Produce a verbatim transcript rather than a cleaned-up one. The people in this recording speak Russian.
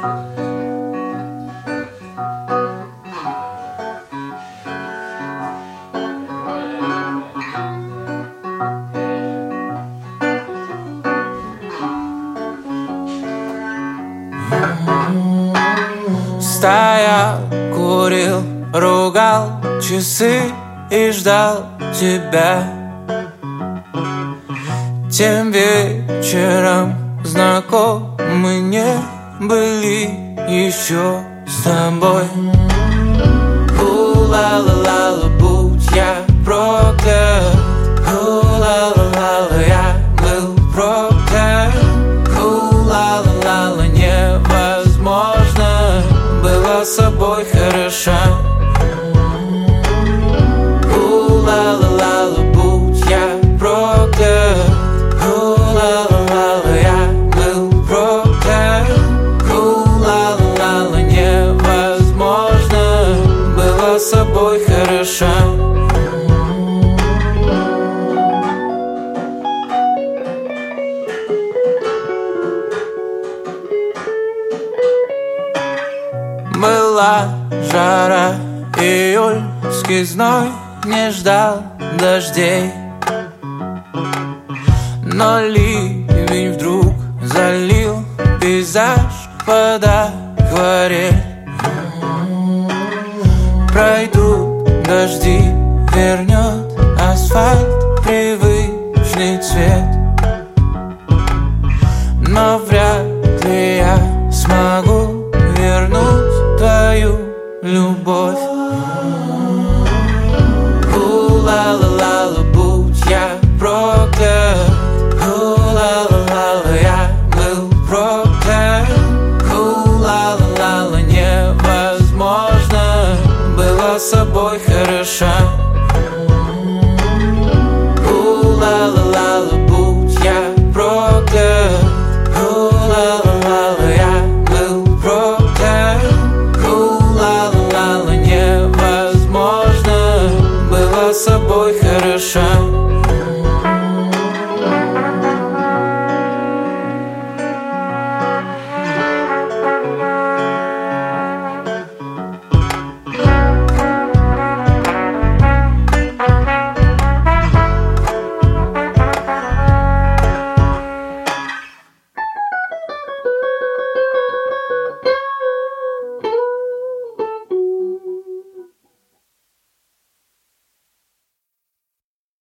Стоял, курил, ругал часы и ждал тебя. Тем вечером знакомы не были еще с тобой. У-ла-ла-ла-ла, будь я проклят. У-ла-ла-ла-ла, я был проклят. У-ла-ла-ла-ла, невозможно было с собой хороша. У-ла-ла-ла-ла, будь я проклят. У-ла-ла-ла-ла, я был проклят. У-ла-ла-ла-ла, невозможно было с собой хороша. Была жара, июльский зной не ждал дождей, но ливень вдруг залил пейзаж под акварель. Пройдут дожди, вернись.